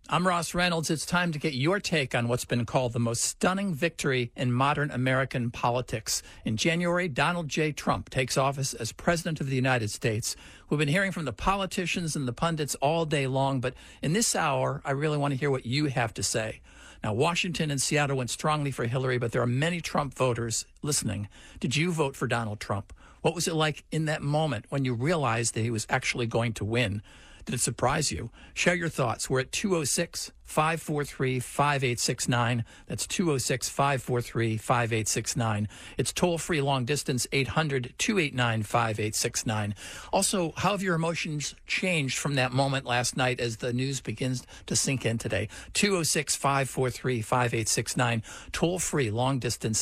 I'm Ross Reynolds. It's time to get your take on what's been called the most stunning victory in modern American politics. In January, Donald J. Trump takes office as President of the United States. We've been hearing from the politicians and the pundits all day long, but in this hour, I really want to hear what you have to say. Now, Washington and Seattle went strongly for Hillary, but there are many Trump voters listening. Did you vote for Donald Trump? What was it like in that moment when you realized that he was actually going to win? Did it surprise you? Share your thoughts. We're at 206-543-5869. That's 206-543-5869. It's toll-free long distance, 800-289-5869. Also, how have your emotions changed from that moment last night as the news begins to sink in today? 206-543-5869. Toll-free long distance,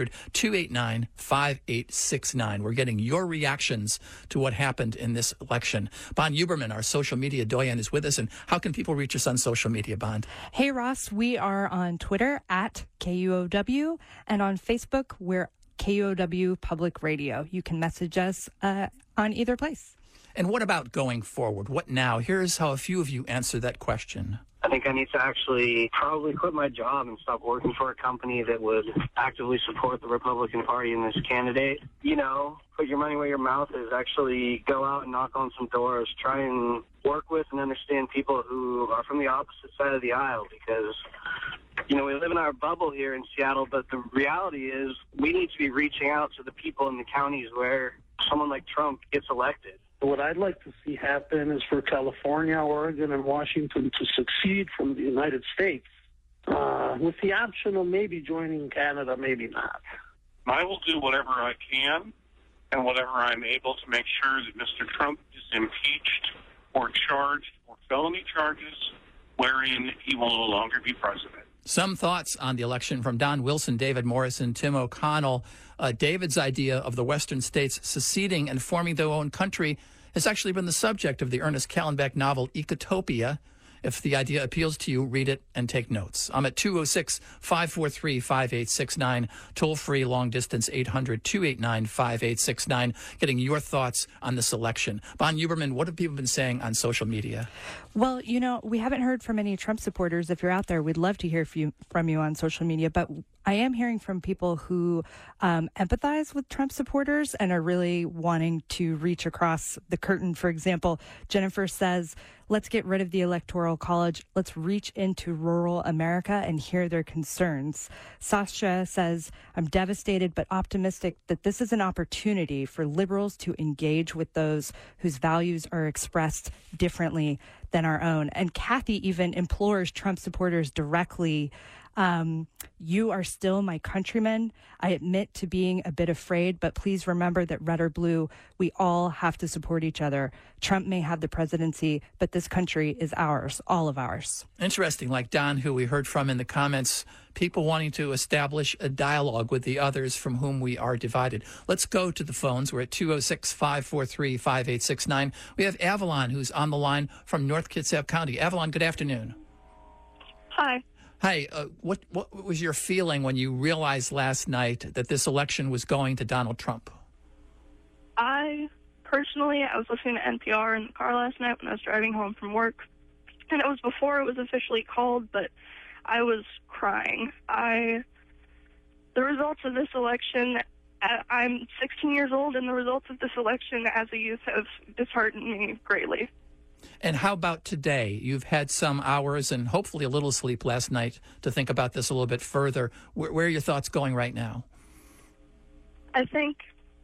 800-289-5869. We're getting your reactions to what happened in this election. Bon Huberman, our social media doyen, is with us. And how can people reach us on social media, Bond? Hey, Ross, we are on Twitter at KUOW, and on Facebook, we're KUOW Public Radio. You can message us on either place. And what about going forward? What now? Here's how a few of you answer that question. I think I need to actually probably quit my job and stop working for a company that would actively support the Republican Party and this candidate. You know, put your money where your mouth is. Actually go out and knock on some doors. Try and work with and understand people who are from the opposite side of the aisle, because, you know, we live in our bubble here in Seattle, but the reality is we need to be reaching out to the people in the counties where someone like Trump gets elected. What I'd like to see happen is for California, Oregon, and Washington to succeed from the United States, with the option of maybe joining Canada, maybe not. I will do whatever I can and whatever I'm able to make sure that Mr. Trump is impeached or charged for felony charges wherein he will no longer be president. Some thoughts on the election from Don Wilson, David Morrison, Tim O'Connell. David's idea of the Western states seceding and forming their own country has actually been the subject of the Ernest Callenbeck novel Ecotopia. If the idea appeals to you, read it and take notes. I'm at 206-543-5869, toll-free, long-distance, 800-289-5869, getting your thoughts on this election. Bon Huberman, what have people been saying on social media? Well, you know, we haven't heard from any Trump supporters. If you're out there, we'd love to hear from you on social media. But I am hearing from people who empathize with Trump supporters and are really wanting to reach across the curtain. For example, Jennifer says, let's get rid of the Electoral College. Let's reach into rural America and hear their concerns. Sasha says, I'm devastated but optimistic that this is an opportunity for liberals to engage with those whose values are expressed differently than our own. And Kathy even implores Trump supporters directly, you are still my countrymen. I admit to being a bit afraid, but please remember that red or blue, we all have to support each other. Trump may have the presidency, but this country is ours, all of ours. Interesting, like Don, who we heard from in the comments, people wanting to establish a dialogue with the others from whom we are divided. Let's go to the phones. We're at 206-543-5869. We have Avalon, who's on the line from North Kitsap County. Avalon, good afternoon. Hi. Hi, what was your feeling when you realized last night that this election was going to Donald Trump? I was listening to NPR in the car last night when I was driving home from work, and it was before it was officially called, but I was crying. The results of this election, I'm 16 years old, and the results of this election as a youth have disheartened me greatly. And how about today? You've had some hours and hopefully a little sleep last night to think about this a little bit further. Where are your thoughts going right now? I think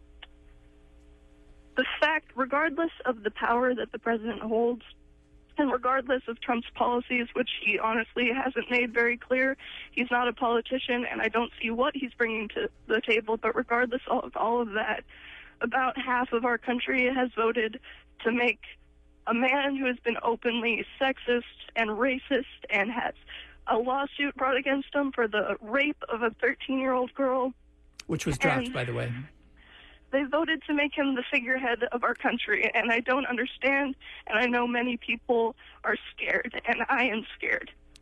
the fact, regardless of the power that the president holds, and regardless of Trump's policies, which he honestly hasn't made very clear, he's not a politician, and I don't see what he's bringing to the table, but regardless of all of that, about half of our country has voted to make a man who has been openly sexist and racist and has a lawsuit brought against him for the rape of a 13-year-old girl. Which was dropped, by the way. They voted to make him the figurehead of our country, and I don't understand, and I know many people are scared, and I am scared.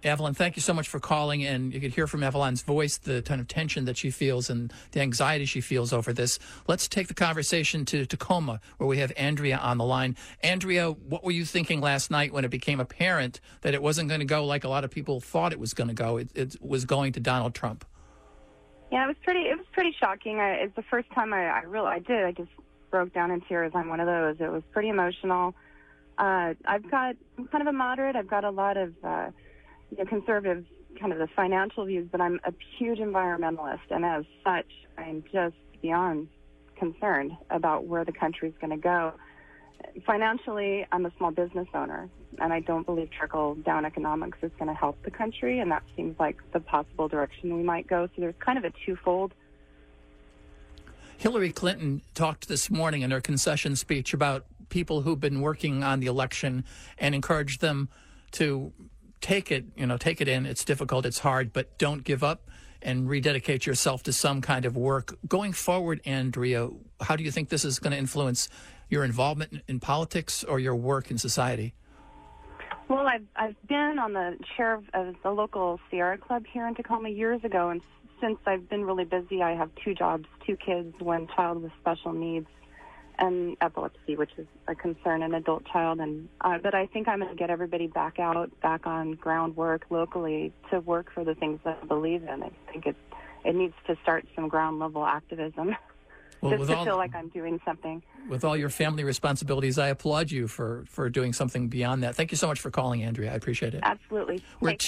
Evelyn, thank you so much for calling, and you could hear from Evelyn's voice the kind of tension that she feels and the anxiety she feels over this. Let's take the conversation to Tacoma, where we have Andrea on the line. Andrea, what were you thinking last night when it became apparent that it wasn't going to go like a lot of people thought it was going to go? It was going to Donald Trump. Yeah, it was pretty shocking. It's the first time I just broke down in tears. I'm one of those. It was pretty emotional. I'm kind of a moderate. I've got a lot of conservative, kind of the financial views, but I'm a huge environmentalist, and as such, I'm just beyond concerned about where the country's going to go. Financially, I'm a small business owner, and I don't believe trickle-down economics is going to help the country, and that seems like the possible direction we might go. So there's kind of a twofold. Hillary Clinton talked this morning in her concession speech about people who've been working on the election and encouraged them to take it in. It's difficult, it's hard, but don't give up and rededicate yourself to some kind of work. Going forward, Andrea, how do you think this is going to influence your involvement in politics or your work in society? Well, I've been on the chair of the local Sierra Club here in Tacoma years ago, and since I've been really busy, I have 2 jobs, 2 kids, 1 child with special needs, and epilepsy, which is a concern, an adult child. And but I think I'm going to get everybody back on groundwork locally to work for the things that I believe in. I think it needs to start some ground level activism, just to feel like I'm doing something. With all your family responsibilities, I applaud you for doing something beyond that. Thank you so much for calling, Andrea. I appreciate it. Absolutely. We're at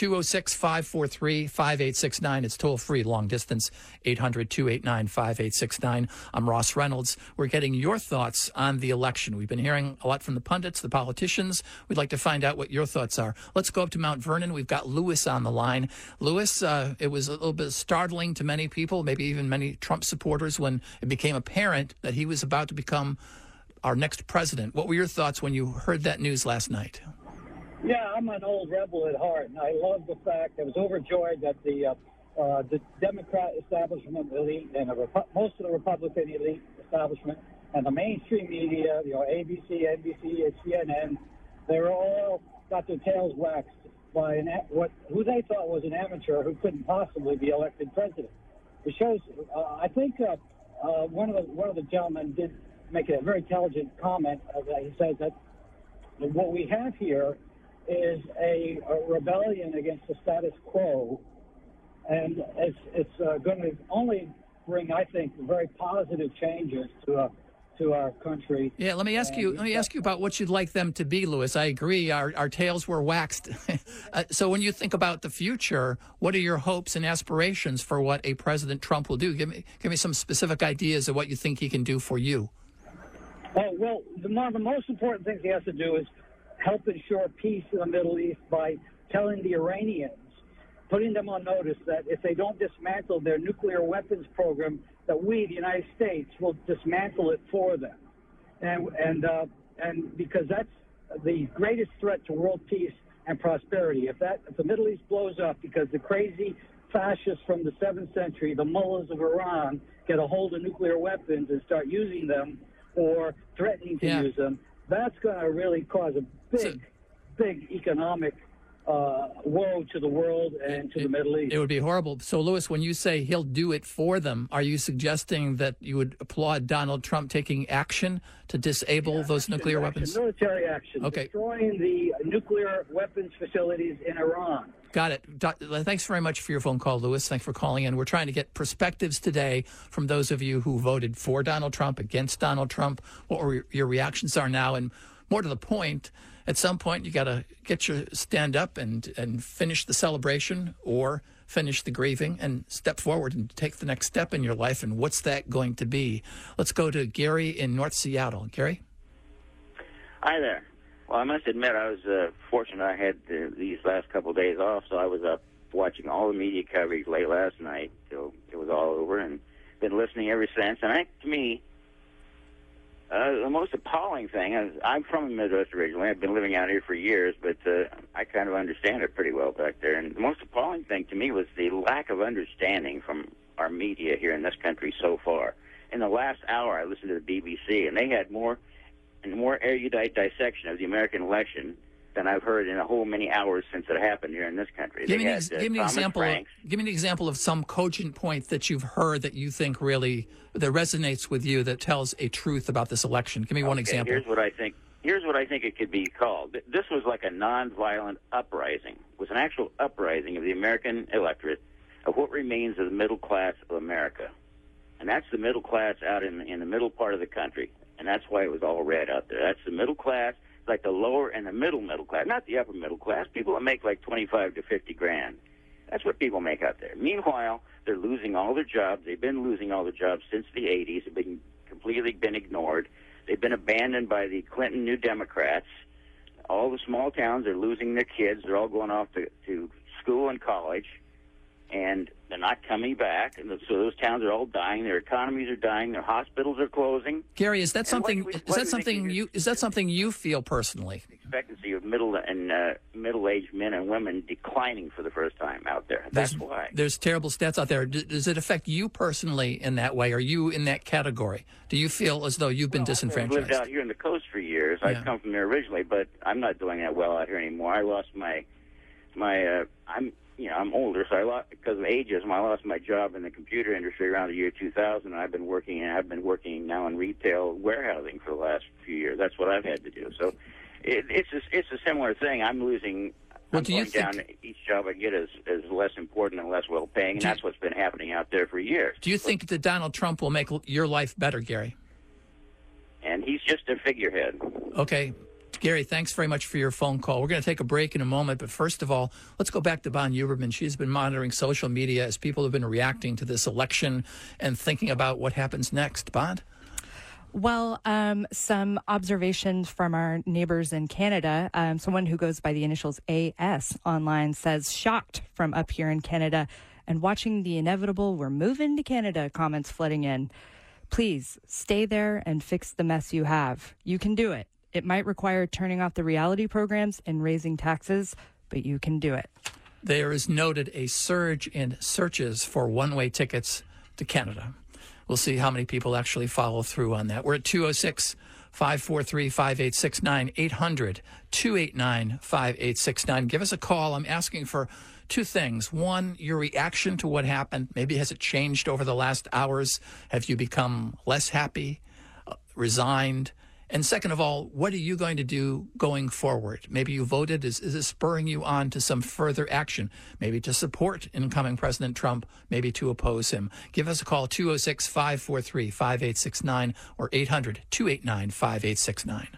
206-543-5869. It's toll-free, long distance, 800-289-5869. I'm Ross Reynolds. We're getting your thoughts on the election. We've been hearing a lot from the pundits, the politicians. We'd like to find out what your thoughts are. Let's go up to Mount Vernon. We've got Lewis on the line. Lewis, it was a little bit startling to many people, maybe even many Trump supporters, when it became apparent that he was about to become our next president. What were your thoughts when you heard that news last night? Yeah, I'm an old rebel at heart, and I love the fact I was overjoyed that the Democrat establishment elite and most of the Republican elite establishment and the mainstream media, ABC, NBC, CNN, they were all got their tails waxed by who they thought was an amateur who couldn't possibly be elected president. It shows. I think one of the gentlemen did make a very intelligent comment. He says that what we have here is a rebellion against the status quo, and it's going to only bring, I think, very positive changes to our country. Yeah, let me ask you about what you'd like them to be, Lewis. I agree. Our tails were waxed. So when you think about the future, what are your hopes and aspirations for what a President Trump will do? Give me some specific ideas of what you think he can do for you. Oh, well, one of the most important things he has to do is help ensure peace in the Middle East by telling the Iranians, putting them on notice that if they don't dismantle their nuclear weapons program, that we, the United States, will dismantle it for them. And because that's the greatest threat to world peace and prosperity. If the Middle East blows up because the crazy fascists from the 7th century, the mullahs of Iran, get a hold of nuclear weapons and start using them or threatening to use them, that's going to really cause a big economic woe to the world and to the Middle East. It would be horrible. So, Lewis, when you say he'll do it for them, are you suggesting that you would applaud Donald Trump taking action to disable those nuclear weapons? Military action. Okay. Destroying the nuclear weapons facilities in Iran. Got it. Thanks very much for your phone call, Lewis. Thanks for calling in. We're trying to get perspectives today from those of you who voted for Donald Trump, against Donald Trump, what your reactions are now, and more to the point, at some point you got to stand up and finish the celebration or finish the grieving and step forward and take the next step in your life. And what's that going to be? Let's go to Gary in North Seattle. Gary? Hi there. Well, I must admit I was fortunate I had these last couple of days off, so I was up watching all the media coverage late last night till it was all over and been listening ever since. And to me, the most appalling thing is I'm from the Midwest originally. I've been living out here for years, but I kind of understand it pretty well back there. And the most appalling thing to me was the lack of understanding from our media here in this country so far. In the last hour, I listened to the BBC, and they had more erudite dissection of the American election than I've heard in a whole many hours since it happened here in this country. Give me an example of some cogent point that you've heard that you think really that resonates with you, that tells a truth about this election. Give me one example. Here's what I think it could be called. This was like a nonviolent uprising. It was an actual uprising of the American electorate, of what remains of the middle class of America. And that's the middle class out in the middle part of the country. And that's why it was all red out there. That's the middle class, like the lower and the middle class, not the upper middle class. People that make like 25 to 50 grand. That's what people make out there. Meanwhile, they're losing all their jobs. They've been losing all their jobs since the 80s. They've been completely ignored. They've been abandoned by the Clinton New Democrats. All the small towns are losing their kids. They're all going off to school and college, and they're not coming back. And so those towns are all dying. Their economies are dying. Their hospitals are closing. Gary, is that something you feel personally? Expectancy of middle-aged men and women declining for the first time out there. That's why. There's terrible stats out there. Does it affect you personally in that way? Are you in that category? Do you feel as though you've been disenfranchised? I've lived out here in the coast for years. Yeah. I've come from there originally, but I'm not doing that well out here anymore. I lost I'm older, so because of ageism, I lost my job in the computer industry around the year 2000. I've been working now in retail warehousing for the last few years. That's what I've had to do. So it's a similar thing. I'm losing. I'm going down. Each job I get is less important and less well paying, and that's what's been happening out there for years. Do you think that Donald Trump will make your life better, Gary? And he's just a figurehead. Okay. Gary, thanks very much for your phone call. We're going to take a break in a moment, but first of all, let's go back to Bon Huberman. She's been monitoring social media as people have been reacting to this election and thinking about what happens next. Bon? Well, some observations from our neighbors in Canada. Someone who goes by the initials AS online says, shocked from up here in Canada and watching the inevitable "we're moving to Canada" comments flooding in. Please stay there and fix the mess you have. You can do it. It might require turning off the reality programs and raising taxes, but you can do it. There is noted a surge in searches for one-way tickets to Canada. We'll see how many people actually follow through on that. We're at 206-543-5869, 800-289-5869. Give us a call. I'm asking for two things. One, your reaction to what happened. Maybe has it changed over the last hours? Have you become less happy, resigned? And second of all, what are you going to do going forward? Maybe you voted. Is it spurring you on to some further action? Maybe to support incoming President Trump, maybe to oppose him. Give us a call, 206-543-5869 or 800-289-5869.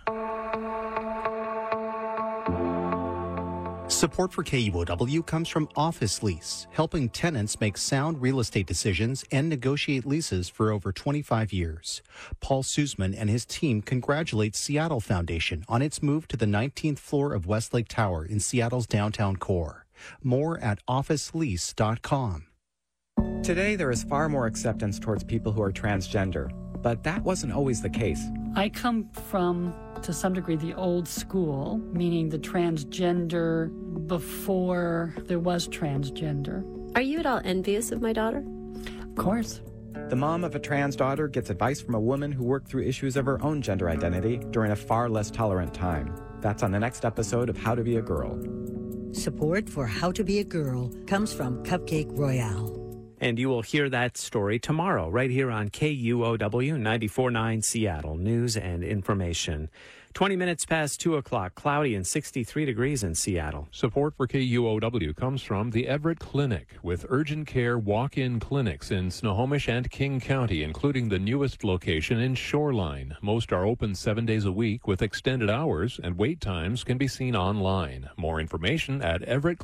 Support for KUOW comes from Office Lease, helping tenants make sound real estate decisions and negotiate leases for over 25 years. Paul Sussman and his team congratulate Seattle Foundation on its move to the 19th floor of Westlake Tower in Seattle's downtown core. More at officelease.com. Today, there is far more acceptance towards people who are transgender, but that wasn't always the case. I come from, to some degree, the old school, meaning the transgender before there was transgender. Are you at all envious of my daughter? Of course. The mom of a trans daughter gets advice from a woman who worked through issues of her own gender identity during a far less tolerant time. That's on the next episode of How to Be a Girl. Support for How to Be a Girl comes from Cupcake Royale. And you will hear that story tomorrow right here on KUOW 94.9 Seattle News and Information. 20 minutes past 2 o'clock, cloudy and 63 degrees in Seattle. Support for KUOW comes from the Everett Clinic, with urgent care walk-in clinics in Snohomish and King County, including the newest location in Shoreline. Most are open 7 days a week with extended hours, and wait times can be seen online. More information at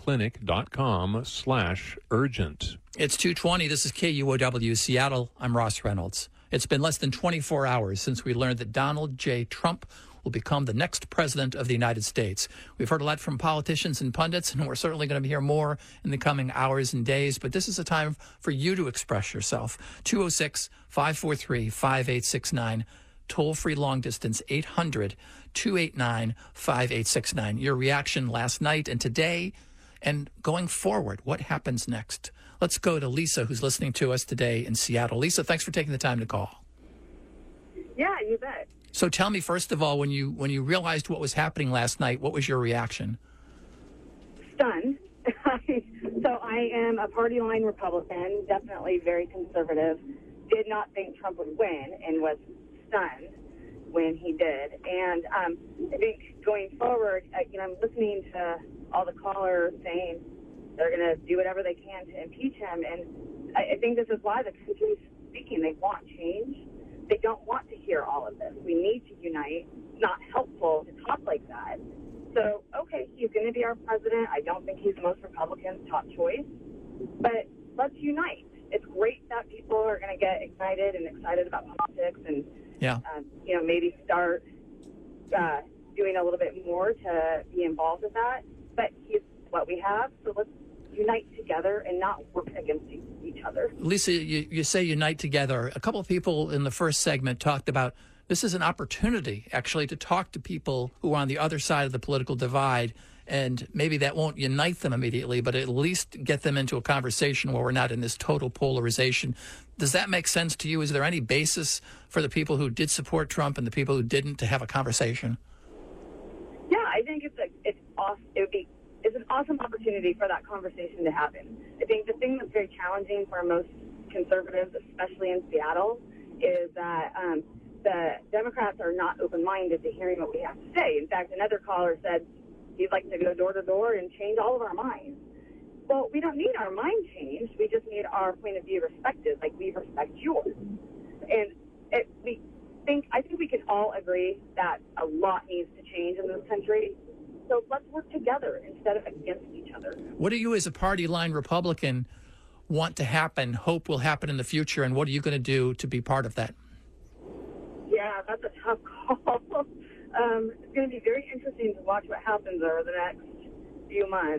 everettclinic.com/urgent. It's 2:20. This is KUOW Seattle. I'm Ross Reynolds. It's been less than 24 hours since we learned that Donald J. Trump will become the next president of the United States. We've heard a lot from politicians and pundits, and we're certainly going to hear more in the coming hours and days. But this is a time for you to express yourself. 206-543-5869. Toll-free long distance, 800-289-5869. Your reaction last night and today and going forward. What happens next? Let's go to Lisa, who's listening to us today in Seattle. Lisa, thanks for taking the time to call. Yeah, you bet. So tell me, first of all, when you realized what was happening last night, what was your reaction? Stunned. So I am a party line Republican, definitely very conservative. Did not think Trump would win and was stunned when he did. And I think going forward, I'm listening to all the callers saying they're going to do whatever they can to impeach him. And I think this is why the country is speaking. They want change. They don't want to hear all of this. We need to unite. It's not helpful to talk like that. So, okay, he's going to be our president. I don't think he's most Republicans' top choice. But let's unite. It's great that people are going to get excited about politics and, maybe start doing a little bit more to be involved with that. But he's what we have, so let's unite together and not work against each other. Lisa, you say unite together. A couple of people in the first segment talked about this is an opportunity, actually, to talk to people who are on the other side of the political divide, and maybe that won't unite them immediately, but at least get them into a conversation where we're not in this total polarization. Does that make sense to you? Is there any basis for the people who did support Trump and the people who didn't to have a conversation? Yeah, I think it's awesome. It's an awesome opportunity for that conversation to happen. I think the thing that's very challenging for most conservatives, especially in Seattle, is that the Democrats are not open-minded to hearing what we have to say. In fact, another caller said he'd like to go door to door and change all of our minds. Well, we don't need our mind changed. We just need our point of view respected, like we respect yours. And I think we can all agree that a lot needs to change in this country. So let's work together instead of against each other. What do you, as a party line Republican, want to happen, hope will happen in the future, and what are you going to do to be part of that? Yeah, that's a tough call. It's going to be very interesting to watch what happens over the next few months.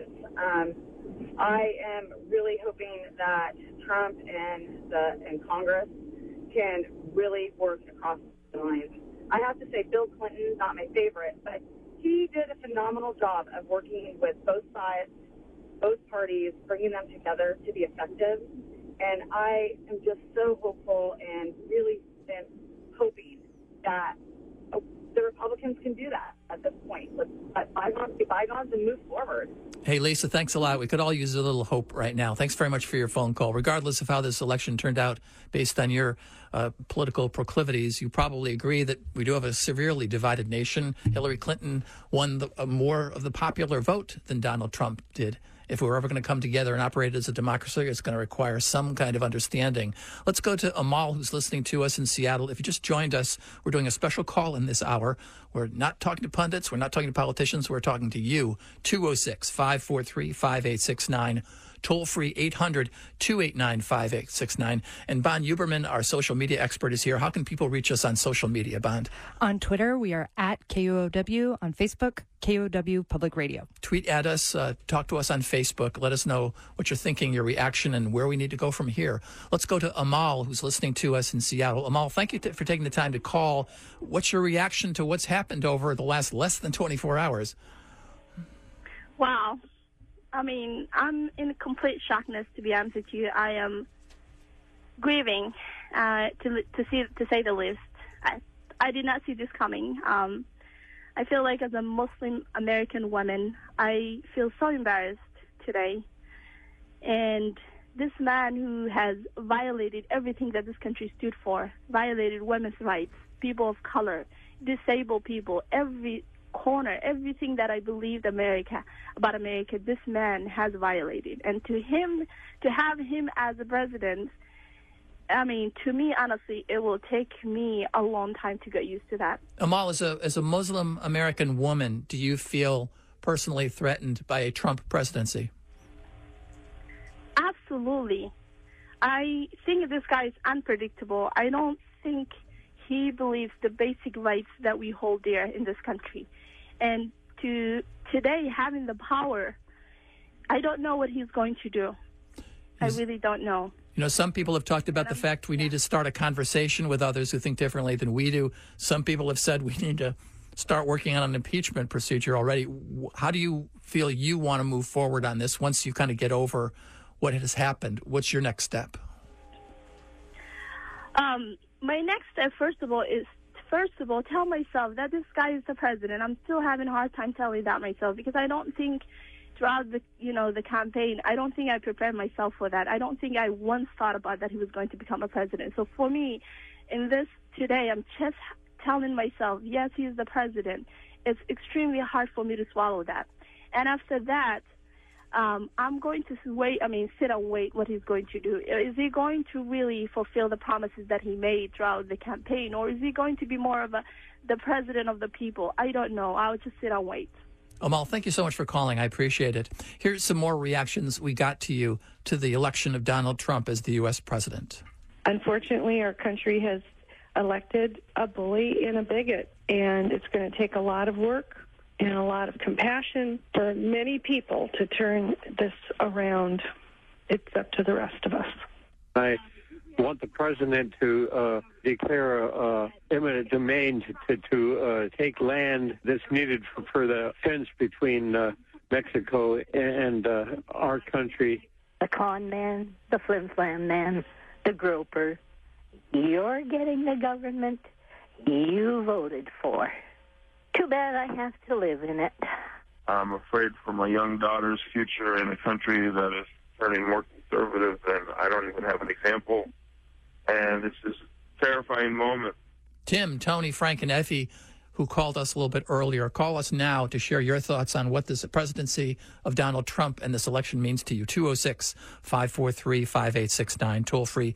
I am really hoping that Trump and Congress can really work across the lines. I have to say, Bill Clinton, not my favorite, but he did a phenomenal job of working with both sides, both parties, bringing them together to be effective. And I am just so hopeful and really hoping that the Republicans can do that at this point. Let's let bygones be bygones and move forward. Hey, Lisa, thanks a lot. We could all use a little hope right now. Thanks very much for your phone call. Regardless of how this election turned out, based on your political proclivities, you probably agree that we do have a severely divided nation. Hillary Clinton won more of the popular vote than Donald Trump did. If we're ever going to come together and operate as a democracy, it's going to require some kind of understanding. Let's go to Amal, who's listening to us in Seattle. If you just joined us, we're doing a special call in this hour. We're not talking to pundits. We're not talking to politicians. We're talking to you. 206-543-5869. Toll free 800-289-5869. And Bond Huberman, our social media expert, is here. How can people reach us on social media, Bond? On Twitter, we are at KUOW. On Facebook, KUOW Public Radio. Tweet at us. Talk to us on Facebook. Let us know what you're thinking, your reaction, and where we need to go from here. Let's go to Amal, who's listening to us in Seattle. Amal, thank you for taking the time to call. What's your reaction to what's happened over the last less than 24 hours? Wow. I mean, I'm in complete shockness, to be honest with you. I am grieving, to say the least. I did not see this coming. I feel like as a Muslim American woman, I feel so embarrassed today. And this man who has violated everything that this country stood for, violated women's rights, people of color, disabled people, every corner, everything that I believed about America, this man has violated. And to have him as a president, I mean, to me, honestly, it will take me a long time to get used to that. Amal, as a Muslim American woman, do you feel personally threatened by a Trump presidency? Absolutely. I think this guy is unpredictable. I don't think he believes the basic rights that we hold dear in this country. And today, having the power, I don't know what he's going to do. I really don't know. You know, some people have talked about the fact we need to start a conversation with others who think differently than we do. Some people have said we need to start working on an impeachment procedure already. How do you feel you want to move forward on this once you kind of get over what has happened? What's your next step? My next step, first of all, is first of all, tell myself that this guy is the president. I'm still having a hard time telling that myself because I don't think throughout the campaign, I don't think I prepared myself for that. I don't think I once thought about that he was going to become a president. So for me, in this today, I'm just telling myself, yes, he is the president. It's extremely hard for me to swallow that. And after that, I'm going to sit and wait what he's going to do. Is he going to really fulfill the promises that he made throughout the campaign, or is he going to be more of the president of the people? I don't know. I'll just sit and wait. Amal, thank you so much for calling. I appreciate it. Here's some more reactions we got to you to the election of Donald Trump as the U.S. president. Unfortunately, our country has elected a bully and a bigot, and it's going to take a lot of work and a lot of compassion for many people to turn this around. It's up to the rest of us. I want the president to declare eminent domain to take land that's needed for the fence between Mexico and our country. The con man, the flim-flam man, the groper. You're getting the government you voted for. Too bad I have to live in it. I'm afraid for my young daughter's future in a country that is turning more conservative than I don't even have an example. And it's just a terrifying moment. Tim, Tony, Frank, and Effie, who called us a little bit earlier, call us now to share your thoughts on what this presidency of Donald Trump and this election means to you. 206-543-5869, toll free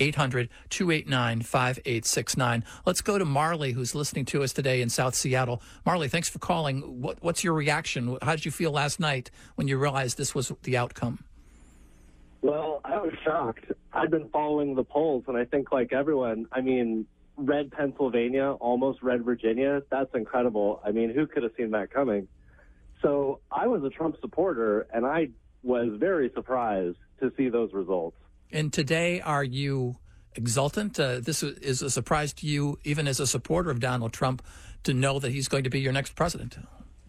800-289-5869. Let's go to Marley, who's listening to us today in South Seattle. Marley, thanks for calling. What's your reaction? How did you feel last night when you realized this was the outcome? Well, I was shocked. I've been following the polls, and I think like everyone, red Pennsylvania, almost red Virginia. That's incredible. Who could have seen that coming? So I was a Trump supporter, and I was very surprised to see those results. And today, are you exultant? This is a surprise to you, even as a supporter of Donald Trump, to know that he's going to be your next president.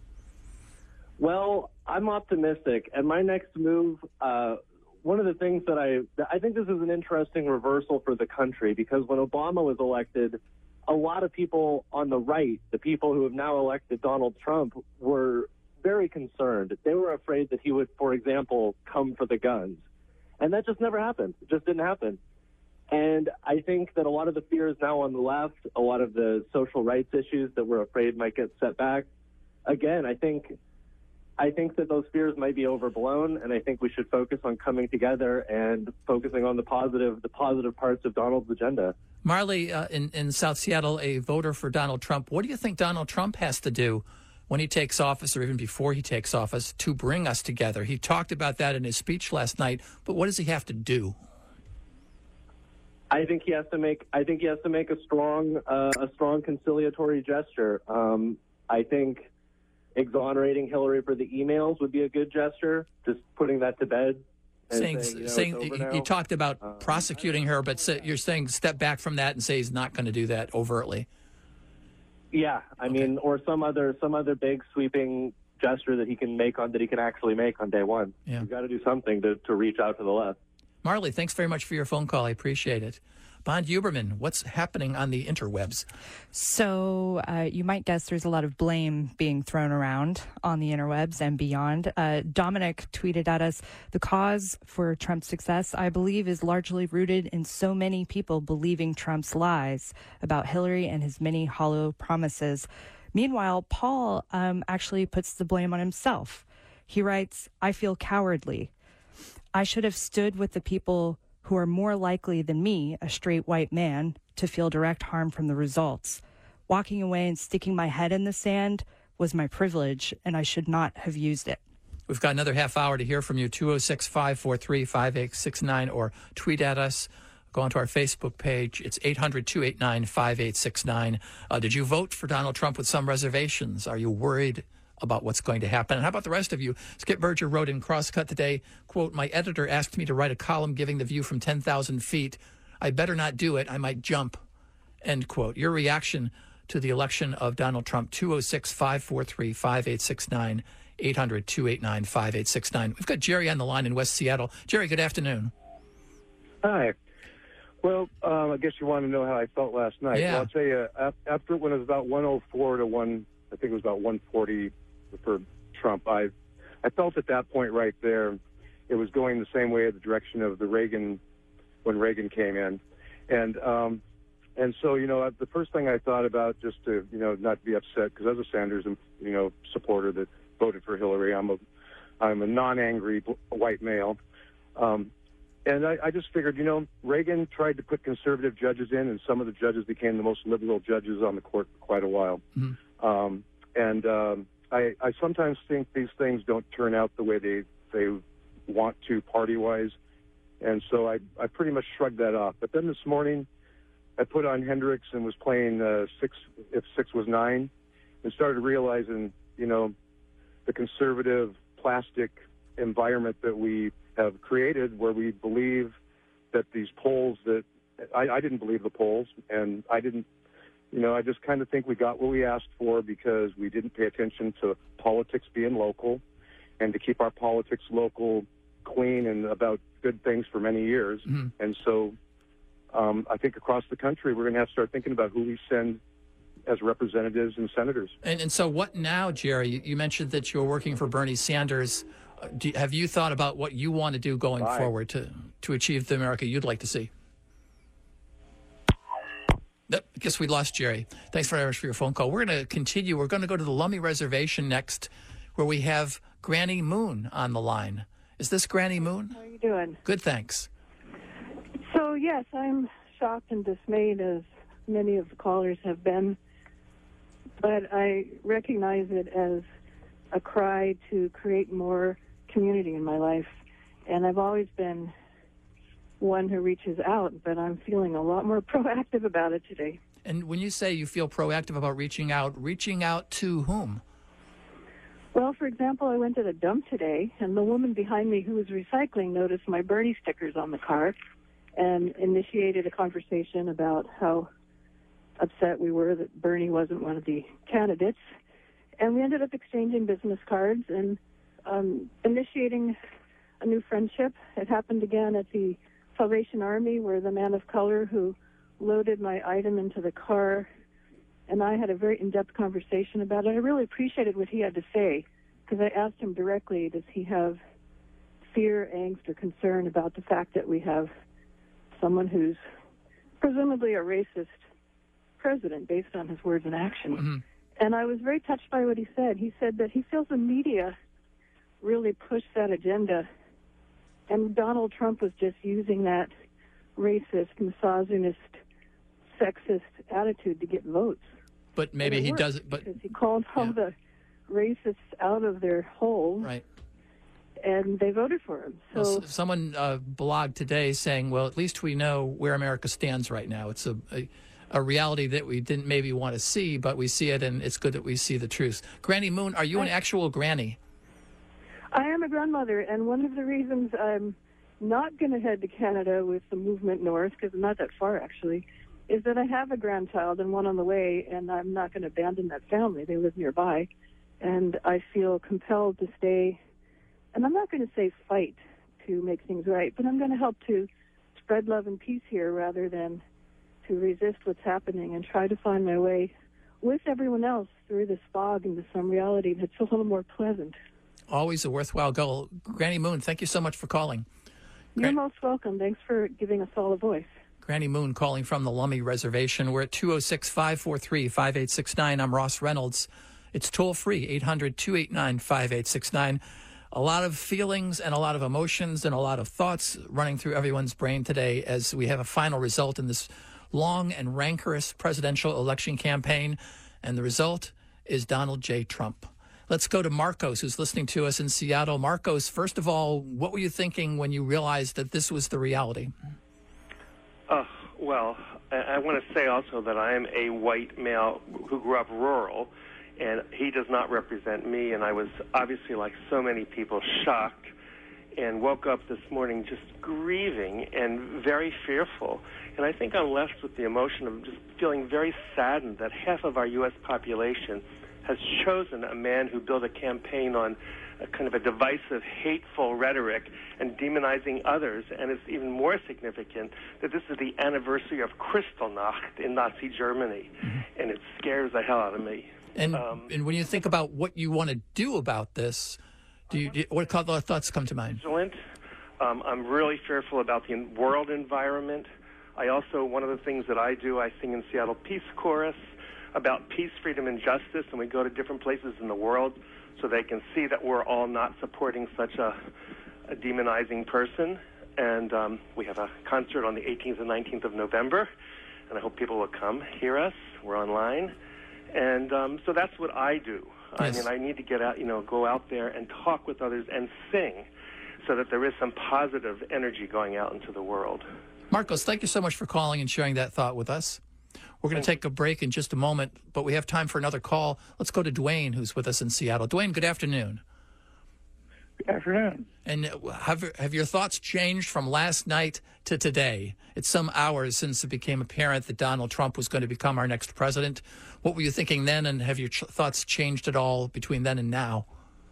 Well, I'm optimistic, and my next move, one of the things that I think this is an interesting reversal for the country, because when Obama was elected, a lot of people on the right, the people who have now elected Donald Trump, were very concerned. They were afraid that he would, for example, come for the guns. And that just never happened. It just didn't happen. And I think that a lot of the fears now on the left, a lot of the social rights issues that we're afraid might get set back, again, I think that those fears might be overblown, and I think we should focus on coming together and focusing on the positive parts of Donald's agenda. Marley, in South Seattle, a voter for Donald Trump, what do you think Donald Trump has to do when he takes office, or even before he takes office, to bring us together? He talked about that in his speech last night, but what does he have to do? I think he has to make a strong conciliatory gesture. I think exonerating Hillary for the emails would be a good gesture, just putting that to bed. Saying he talked about prosecuting her, but you're saying step back from that and say he's not going to do that overtly. Yeah, I mean, or some other big sweeping gesture that he can actually make on day one. Yeah. You've got to do something to reach out to the left. Marley, thanks very much for your phone call. I appreciate it. Bond Huberman, what's happening on the interwebs? So you might guess there's a lot of blame being thrown around on the interwebs and beyond. Dominic tweeted at us, the cause for Trump's success, I believe, is largely rooted in so many people believing Trump's lies about Hillary and his many hollow promises. Meanwhile, Paul actually puts the blame on himself. He writes, I feel cowardly. I should have stood with the people who are more likely than me, a straight white man, to feel direct harm from the results. Walking away and sticking my head in the sand was my privilege, and I should not have used it. We've got another half hour to hear from you, 206-543-5869, or tweet at us. Go onto our Facebook page. It's 800-289-5869. Did you vote for Donald Trump with some reservations? Are you worried about what's going to happen? And how about the rest of you? Skip Berger wrote in Crosscut today, quote, my editor asked me to write a column giving the view from 10,000 feet. I better not do it. I might jump, end quote. Your reaction to the election of Donald Trump, 206-543-5869, 800-289-5869. We've got Jerry on the line in West Seattle. Jerry, good afternoon. Hi. Well, I guess you want to know how I felt last night. Yeah. Well, I'll tell you, after when it was about 104 to 140 for Trump, I felt at that point right there, it was going the same way, the direction of when Reagan came in. And so, the first thing I thought about, just to, not be upset, because as a Sanders, supporter that voted for Hillary, I'm a non-angry white male. And I just figured, Reagan tried to put conservative judges in, and some of the judges became the most liberal judges on the court for quite a while. Mm-hmm. I sometimes think these things don't turn out the way they want to party-wise. And so I pretty much shrugged that off. But then this morning, I put on Hendrix and was playing If 6 Was 9, and started realizing, the conservative plastic environment that we have created, where we believe that these polls that I didn't believe the polls, and I didn't, I just kind of think we got what we asked for because we didn't pay attention to politics being local and to keep our politics local, clean, and about good things for many years. Mm-hmm. And so I think across the country, we're going to have to start thinking about who we send as representatives and senators. And so what now, Jerry? You mentioned that you're working for Bernie Sanders. Have you thought about what you want to do going forward to achieve the America you'd like to see? I guess we lost Jerry. Thanks very much for your phone call. We're going to continue. We're going to go to the Lummi Reservation next, where we have Granny Moon on the line. Is this Granny Moon? How are you doing? Good, thanks. So, yes, I'm shocked and dismayed, as many of the callers have been. But I recognize it as a cry to create more community in my life. And I've always been one who reaches out, but I'm feeling a lot more proactive about it today. And when you say you feel proactive about reaching out to whom? Well, for example, I went to the dump today, and the woman behind me who was recycling noticed my Bernie stickers on the car and initiated a conversation about how upset we were that Bernie wasn't one of the candidates. And we ended up exchanging business cards and initiating a new friendship. It happened again at the Salvation Army, where the man of color who loaded my item into the car and I had a very in-depth conversation about it. I really appreciated what he had to say, because I asked him directly, does he have fear, angst, or concern about the fact that we have someone who's presumably a racist president based on his words and actions? Mm-hmm. And I was very touched by what he said. He said that he feels the media really pushed that agenda, and Donald Trump was just using that racist, misogynist, sexist attitude to get votes. But maybe he does it. But because he called all the racists out of their hole, right? And they voted for him. So well, someone blogged today saying, "Well, at least we know where America stands right now. It's a reality that we didn't maybe want to see, but we see it, and it's good that we see the truth." Granny Moon, are you an actual granny? I am a grandmother, and one of the reasons I'm not going to head to Canada with the movement north, because I'm not that far actually, is that I have a grandchild and one on the way, and I'm not going to abandon that family. They live nearby, and I feel compelled to stay. And I'm not going to say fight to make things right, but I'm going to help to spread love and peace here rather than to resist what's happening and try to find my way with everyone else through this fog into some reality that's a little more pleasant. Always a worthwhile goal. Granny Moon, thank you so much for calling. You're most welcome. Thanks for giving us all a voice. Granny Moon calling from the Lummi Reservation. We're at 206-543-5869. I'm Ross Reynolds. It's toll-free, 800-289-5869. A lot of feelings and a lot of emotions and a lot of thoughts running through everyone's brain today as we have a final result in this long and rancorous presidential election campaign. And the result is Donald J. Trump. Let's go to Marcos, who's listening to us in Seattle. Marcos, first of all, what were you thinking when you realized that this was the reality? Well, I want to say also that I am a white male who grew up rural, and he does not represent me, and I was obviously, like so many people, shocked and woke up this morning just grieving and very fearful. And I think I'm left with the emotion of just feeling very saddened that half of our U.S. population has chosen a man who built a campaign on a kind of a divisive, hateful rhetoric and demonizing others. And it's even more significant that this is the anniversary of Kristallnacht in Nazi Germany, and it scares the hell out of me. And when you think about what you want to do about this, what thoughts come to mind? Vigilant. I'm really fearful about the world environment. One of the things that I do, I sing in Seattle Peace Chorus about peace, freedom, and justice, and we go to different places in the world so they can see that we're all not supporting such a demonizing person. And we have a concert on the 18th and 19th of November, and I hope people will come hear us. We're online. And so that's what I do. Yes. I mean, I need to get out, go out there and talk with others and sing so that there is some positive energy going out into the world. Marcos, thank you so much for calling and sharing that thought with us. We're going to take a break in just a moment, but we have time for another call. Let's go to Dwayne, who's with us in Seattle. Dwayne, good afternoon. Good afternoon. And have your thoughts changed from last night to today? It's some hours since it became apparent that Donald Trump was going to become our next president. What were you thinking then, and have your thoughts changed at all between then and now?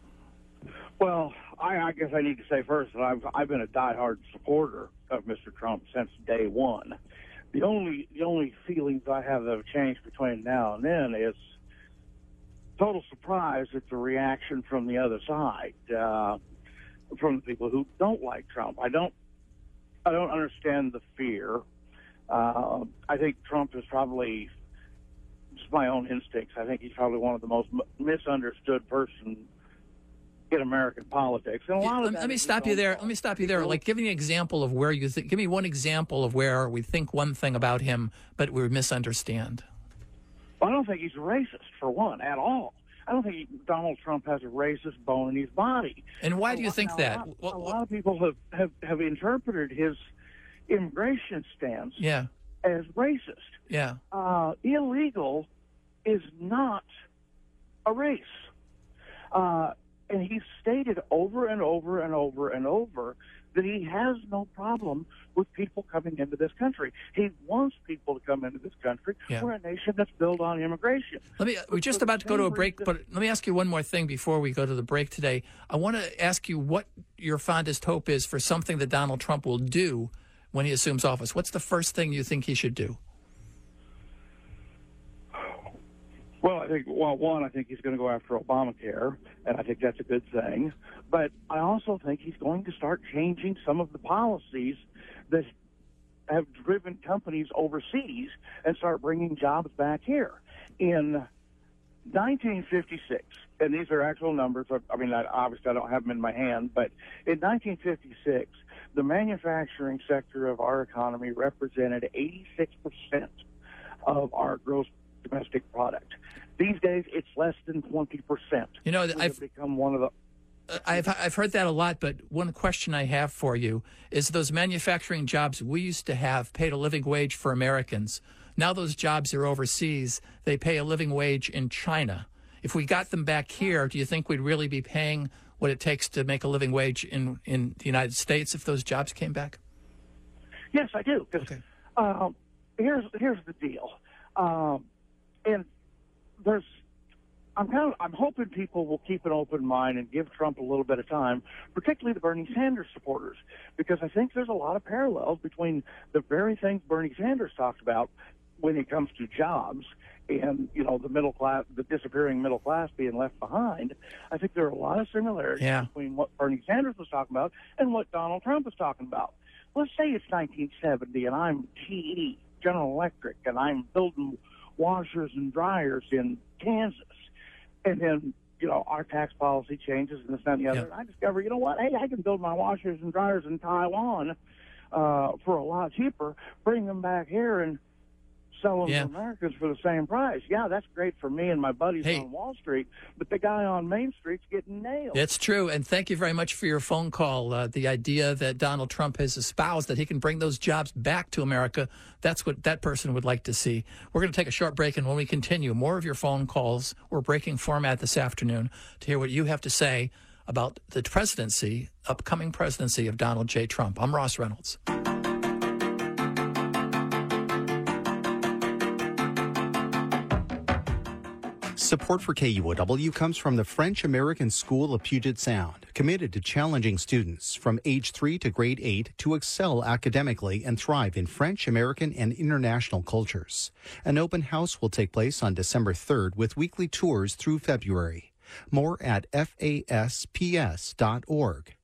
Well, I guess I need to say first that I've been a diehard supporter of Mr. Trump since day one. The only feelings I have that have changed between now and then is total surprise at the reaction from the other side, from the people who don't like Trump. I don't understand the fear. I think Trump is probably, just my own instincts, I think he's probably one of the most misunderstood persons in American politics. And let me stop you there. Like, give me an example of where you think. Give me one example of where we think one thing about him, but we misunderstand. I don't think he's racist, for one, at all. I don't think Donald Trump has a racist bone in his body. And why do you think that? A lot of people have interpreted his immigration stance as racist. Yeah. Illegal is not a race. And he's stated over and over and over and over that he has no problem with people coming into this country. He wants people to come into this country. Yeah. We're a nation that's built on immigration. We're just about to go to a break, but let me ask you one more thing before we go to the break today. I want to ask you what your fondest hope is for something that Donald Trump will do when he assumes office. What's the first thing you think he should do? Well, I think he's going to go after Obamacare, and I think that's a good thing. But I also think he's going to start changing some of the policies that have driven companies overseas and start bringing jobs back here. In 1956, and these are actual numbers, obviously I don't have them in my hand, but in 1956, the manufacturing sector of our economy represented 86% of our gross domestic product. These days, it's less than 20%. I've become one of the. I've heard that a lot, but one question I have for you is those manufacturing jobs we used to have paid a living wage for Americans. Now those jobs are overseas. They pay a living wage in China. If we got them back here, do you think we'd really be paying what it takes to make a living wage in the United States if those jobs came back? Yes, I do. Okay. Here's the deal. And I'm hoping people will keep an open mind and give Trump a little bit of time, particularly the Bernie Sanders supporters, because I think there's a lot of parallels between the very things Bernie Sanders talked about when it comes to jobs and, the middle class, the disappearing middle class being left behind. I think there are a lot of similarities between what Bernie Sanders was talking about and what Donald Trump was talking about. Let's say it's 1970 and I'm GE, General Electric, and I'm building washers and dryers in Kansas. And then, our tax policy changes and this, that, and the other. And I discover, hey, I can build my washers and dryers in Taiwan for a lot cheaper, bring them back here and sell them to Americans for the same price. Yeah, that's great for me and my buddies on Wall Street, but the guy on Main Street's getting nailed. It's true, and thank you very much for your phone call. The idea that Donald Trump has espoused that he can bring those jobs back to America, that's what that person would like to see. We're going to take a short break, and when we continue, more of your phone calls. We're breaking format this afternoon to hear what you have to say about the upcoming presidency of Donald J. Trump. I'm Ross Reynolds. Support for KUOW comes from the French-American School of Puget Sound, committed to challenging students from age 3 to grade 8 to excel academically and thrive in French, American, and international cultures. An open house will take place on December 3rd with weekly tours through February. More at fasps.org.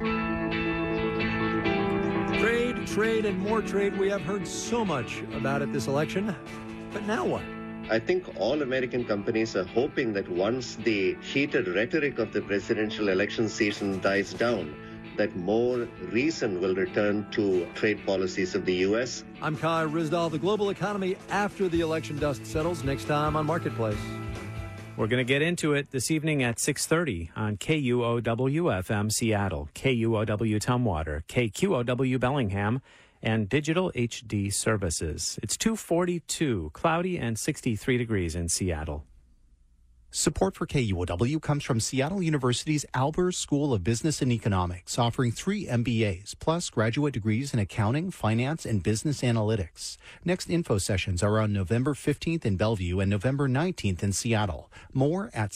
Trade, and more trade. We have heard so much about it this election. But now what? I think all American companies are hoping that once the heated rhetoric of the presidential election season dies down, that more reason will return to trade policies of the U.S. I'm Kai Ryssdal. The global economy after the election dust settles, next time on Marketplace. We're going to get into it this evening at 6:30 on KUOW-FM Seattle, KUOW Tumwater, KQOW Bellingham, and Digital HD Services. It's 2:42, cloudy and 63 degrees in Seattle. Support for KUOW comes from Seattle University's Albers School of Business and Economics, offering 3 MBAs, plus graduate degrees in accounting, finance, and business analytics. Next info sessions are on November 15th in Bellevue and November 19th in Seattle. More at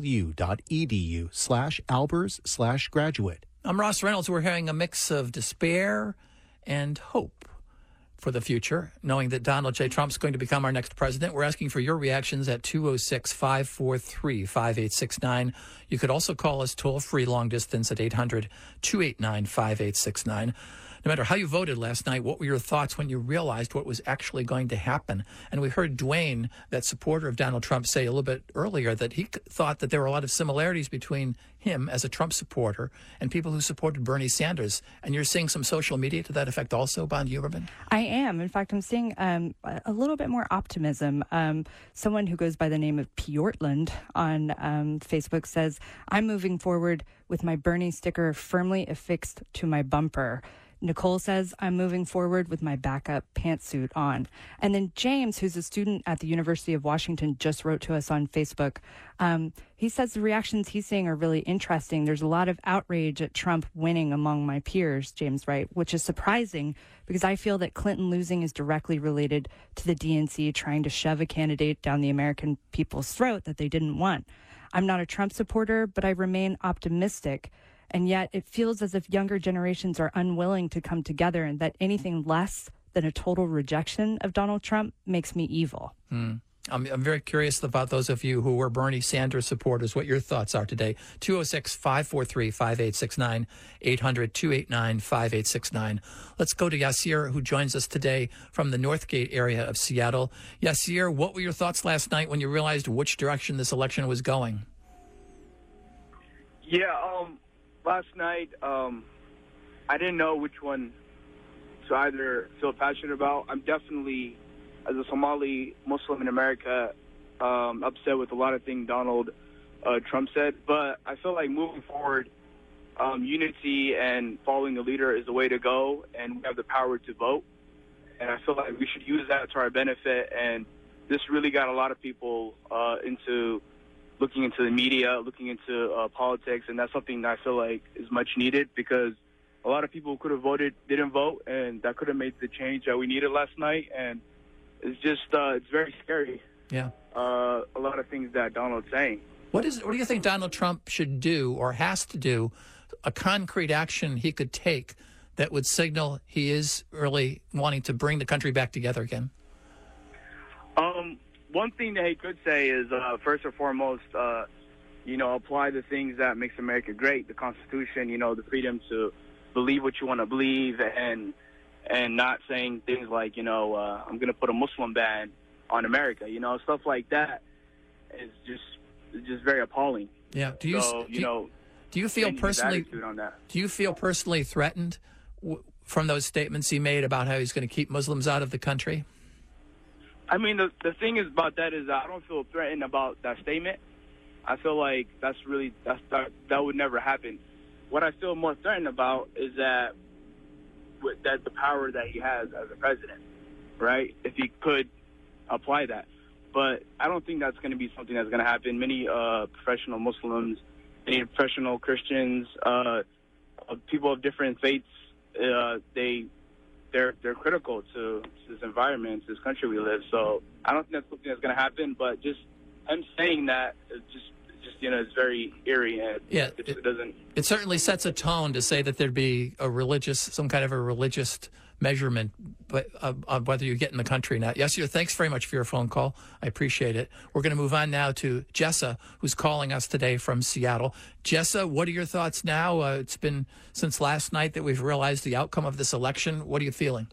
seattleu.edu/albers/graduate. I'm Ross Reynolds. We're hearing a mix of despair and hope for the future, knowing that Donald J. Trump's going to become our next president. We're asking for your reactions at 206-543-5869. You could also call us toll-free long distance at 800-289-5869. No matter how you voted last night, what were your thoughts when you realized what was actually going to happen? And we heard Dwayne, that supporter of Donald Trump, say a little bit earlier that he thought that there were a lot of similarities between him as a Trump supporter and people who supported Bernie Sanders. And you're seeing some social media to that effect also, Bon Huberman? I am. In fact, I'm seeing a little bit more optimism. Someone who goes by the name of Pjortland on Facebook says, I'm moving forward with my Bernie sticker firmly affixed to my bumper. Nicole says, I'm moving forward with my backup pantsuit on. And then James, who's a student at the University of Washington, just wrote to us on Facebook. He says the reactions he's seeing are really interesting. There's a lot of outrage at Trump winning among my peers, James writes, which is surprising because I feel that Clinton losing is directly related to the DNC trying to shove a candidate down the American people's throat that they didn't want. I'm not a Trump supporter, but I remain optimistic. And yet it feels as if younger generations are unwilling to come together and that anything less than a total rejection of Donald Trump makes me evil. I'm very curious about those of you who were Bernie Sanders supporters, what your thoughts are today. 206-543-5869, 800-289-5869. Let's go to Yasir, who joins us today from the Northgate area of Seattle. Yasir, what were your thoughts last night when you realized which direction this election was going? Last night, I didn't know which one to either feel passionate about. I'm definitely, as a Somali Muslim in America, upset with a lot of things Donald Trump said. But I feel like moving forward, unity and following the leader is the way to go, and we have the power to vote. And I feel like we should use that to our benefit. And this really got a lot of people into looking into the media, looking into politics, and that's something that I feel like is much needed because a lot of people who could have voted didn't vote, and that could have made the change that we needed last night. And it's just, it's very scary. Yeah. A lot of things that Donald's saying. What do you think Donald Trump should do or has to do, a concrete action he could take that would signal he is really wanting to bring the country back together again? One thing that he could say is, first and foremost, apply the things that makes America great, the Constitution, the freedom to believe what you want to believe and not saying things like, I'm going to put a Muslim ban on America, stuff like that is just very appalling. Yeah. Do you feel personally threatened from those statements he made about how he's going to keep Muslims out of the country? I mean, the thing is about that is I don't feel threatened about that statement. I feel like that would never happen. What I feel more threatened about is that the power that he has as a president, right? If he could apply that. But I don't think that's going to be something that's going to happen. Many professional Muslims, many professional Christians, people of different faiths, they're critical to this environment, to this country we live. So I don't think that's something that's going to happen. But just I'm saying that it's very eerie, and it doesn't. It certainly sets a tone to say that there'd be some kind of a religious measurement, but of whether you get in the country or not. Yasir, thanks very much for your phone call. I appreciate it. We're going to move on now to Jessa, who's calling us today from Seattle. Jessa, what are your thoughts now? It's been since last night that we've realized the outcome of this election. What are you feeling?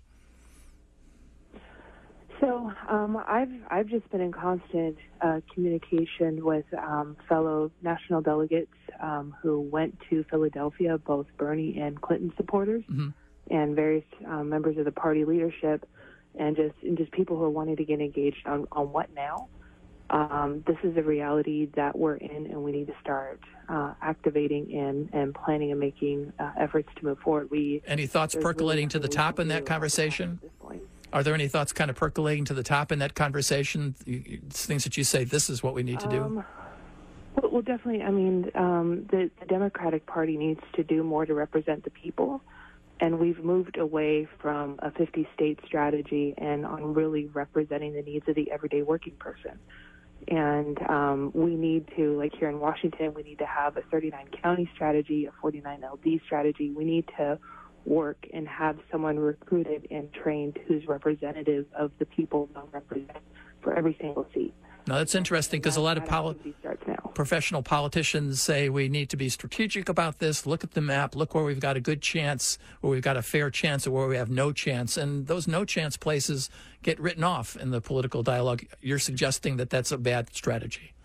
So I've just been in constant communication with fellow national delegates who went to Philadelphia, both Bernie and Clinton supporters, and various members of the party leadership, and just people who are wanting to get engaged on what now. This is a reality that we're in, and we need to start activating and planning and making efforts to move forward. Any thoughts percolating to the top in that conversation? Are there any thoughts kind of percolating to the top in that conversation? Things that you say, this is what we need to do? Well, definitely. I mean, the Democratic Party needs to do more to represent the people. And we've moved away from a 50-state strategy and on really representing the needs of the everyday working person. And we need to, like here in Washington, we need to have a 39-county strategy, a 49 LD strategy. We need to work and have someone recruited and trained who's representative of the people they'll represent for every single seat. Now, that's interesting because a lot of professional politicians say we need to be strategic about this. Look at the map. Look where we've got a good chance, where we've got a fair chance, or where we have no chance. And those no chance places get written off in the political dialogue. You're suggesting that that's a bad strategy.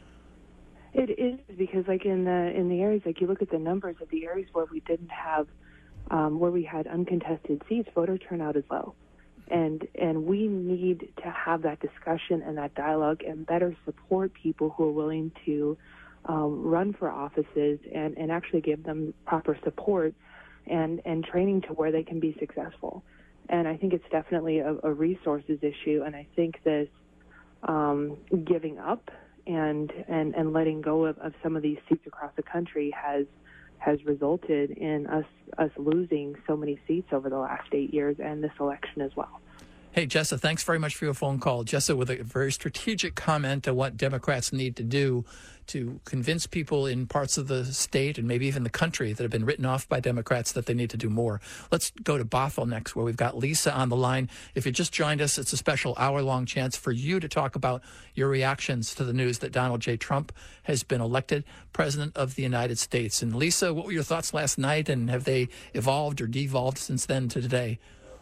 It is, because like in the areas, like you look at the numbers of the areas where we didn't have where we had uncontested seats, voter turnout is low. And we need to have that discussion and that dialogue and better support people who are willing to run for offices and actually give them proper support and training to where they can be successful. And I think it's definitely a resources issue. And I think this giving up and letting go of some of these seats across the country has resulted in us losing so many seats over the last 8 years and this election as well. Hey, Jessa, thanks very much for your phone call. Jessa with a very strategic comment on what Democrats need to do to convince people in parts of the state and maybe even the country that have been written off by Democrats that they need to do more. Let's go to Bothell next, where we've got Lisa on the line. If you just joined us, it's a special hour-long chance for you to talk about your reactions to the news that Donald J. Trump has been elected President of the United States. And Lisa, what were your thoughts last night, and have they evolved or devolved since then to today?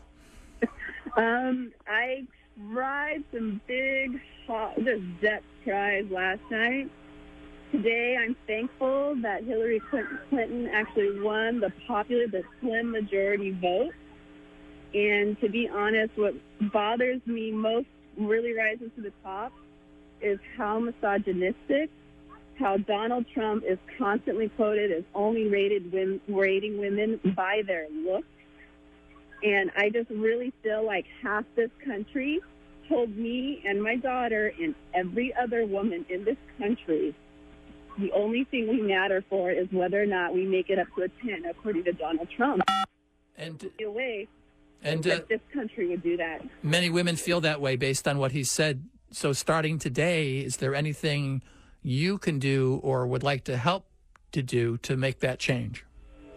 I cried some big, just depth cries last night. Today, I'm thankful that Hillary Clinton actually won the slim majority vote. And to be honest, what bothers me most, really rises to the top, is how misogynistic, how Donald Trump is constantly quoted as only rating women by their looks. And I just really feel like half this country told me and my daughter and every other woman in this country the only thing we matter for is whether or not we make it up to a 10, according to Donald Trump. And that this country would do that. Many women feel that way based on what he said. So starting today, is there anything you can do or would like to help to do to make that change?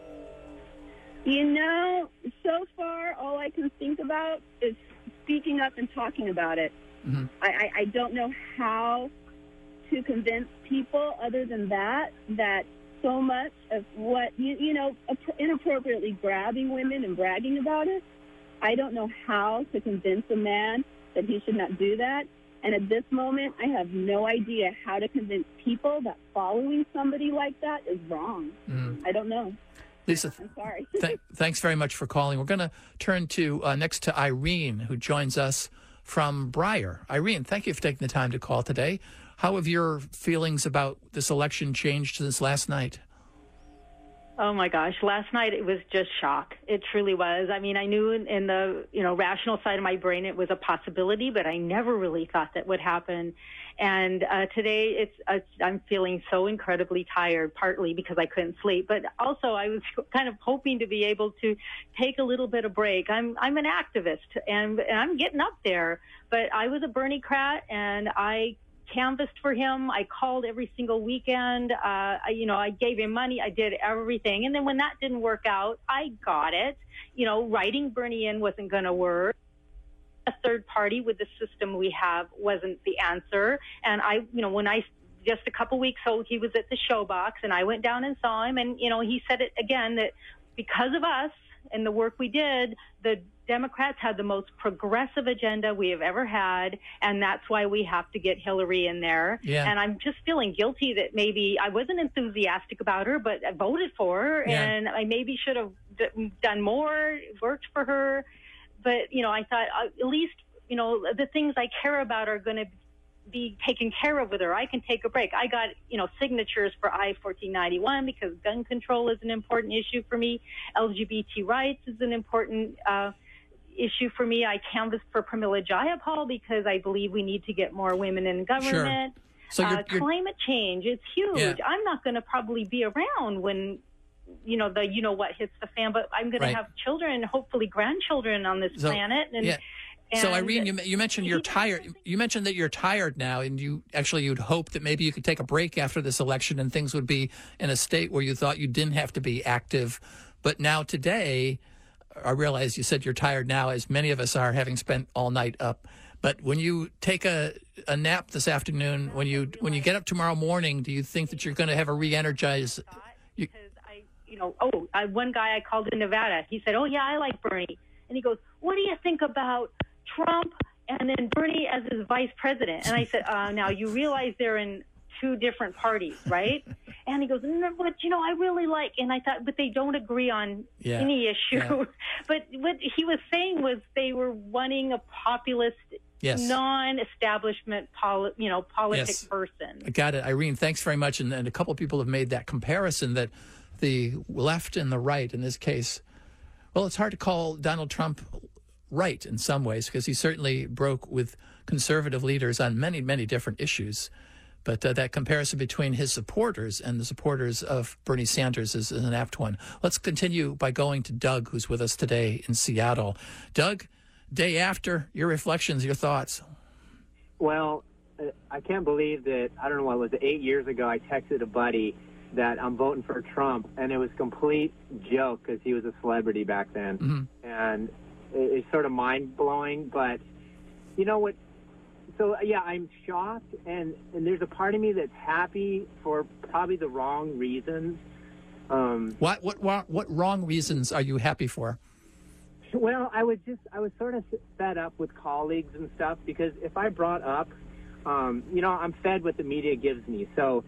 You know, so far, all I can think about is speaking up and talking about it. Mm-hmm. I don't know how to convince people other than that so much of what, inappropriately grabbing women and bragging about it, I don't know how to convince a man that he should not do that. And at this moment, I have no idea how to convince people that following somebody like that is wrong. Mm. I don't know. Lisa, I'm sorry. Thanks very much for calling. We're going to turn to next to Irene, who joins us from Briar. Irene, thank you for taking the time to call today. How have your feelings about this election changed since last night? Oh, my gosh. Last night, it was just shock. It truly was. I mean, I knew in the rational side of my brain it was a possibility, but I never really thought that would happen. And today, I'm feeling so incredibly tired, partly because I couldn't sleep, but also I was kind of hoping to be able to take a little bit of break. I'm an activist, and I'm getting up there, but I was a Bernie-crat, and I canvassed for him. I called every single weekend. I gave him money. I did everything. And then when that didn't work out, I got it. Writing Bernie in wasn't going to work. A third party with the system we have wasn't the answer. And just a couple weeks ago, he was at the Showbox, and I went down and saw him, and, he said it again, that because of us and the work we did, the Democrats had the most progressive agenda we have ever had, and that's why we have to get Hillary in there. Yeah. And I'm just feeling guilty that maybe I wasn't enthusiastic about her, but I voted for her, and I maybe should have done more, worked for her. But, I thought at least, the things I care about are going to be taken care of with her. I can take a break. I got, signatures for I-1491 because gun control is an important issue for me. LGBT rights is an important issue for me. I canvassed for Pramila Jayapal because I believe we need to get more women in government. Sure. So climate change, it's huge. Yeah. I'm not going to probably be around when what hits the fan, but I'm going to have children, hopefully grandchildren on this planet. And so, Irene, you mentioned you're tired. You mentioned that you're tired now, and you'd hope that maybe you could take a break after this election and things would be in a state where you thought you didn't have to be active. But now today, I realize you said you're tired now, as many of us are, having spent all night up. But when you take a nap this afternoon, when you get up tomorrow morning, do you think that you're going to have a re-energize? One guy I called in Nevada, he said, "Oh yeah, I like Bernie," and he goes, "What do you think about Trump and then Bernie as his vice president?" And I said, "Now you realize they're in two different parties, right?" And he goes, "No, but I really like." And I thought, but they don't agree on any issue. Yeah. But what he was saying was they were wanting a populist, non-establishment, politic person. I got it, Irene. Thanks very much. And a couple of people have made that comparison that the left and the right, in this case, well, it's hard to call Donald Trump right in some ways because he certainly broke with conservative leaders on many, many different issues. But that comparison between his supporters and the supporters of Bernie Sanders is an apt one. Let's continue by going to Doug, who's with us today in Seattle. Doug, day after, your reflections, your thoughts. Well, I can't believe that, I don't know what was it, 8 years ago, I texted a buddy that I'm voting for Trump, and it was a complete joke because he was a celebrity back then. Mm-hmm. And it's sort of mind-blowing, but you know what? So, yeah, I'm shocked, and there's a part of me that's happy for probably the wrong reasons. What wrong reasons are you happy for? Well, I was sort of fed up with colleagues and stuff because if I brought up, I'm fed what the media gives me. So,